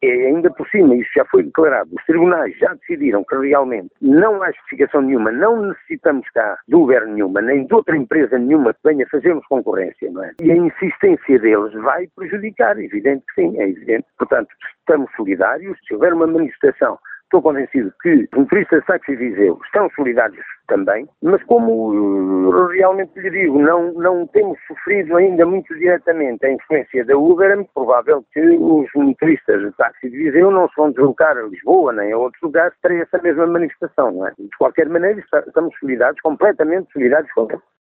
ainda por cima, isso já foi declarado, os tribunais já decidiram que realmente não há justificação nenhuma, não necessitamos cá de Uber nenhuma, nem de outra empresa nenhuma que venha fazermos concorrência, não é? E a insistência deles vai prejudicar, evidente que sim, é evidente. Portanto, estamos solidários, se houver uma manifestação, estou convencido que os motoristas de táxi Viseu estão solidários também, mas como realmente lhe digo, não temos sofrido ainda muito diretamente a influência da Uber, é muito provável que os motoristas de táxi de Viseu não se vão deslocar a Lisboa nem a outros lugares para essa mesma manifestação, não é? De qualquer maneira, estamos solidários, completamente solidários com eles.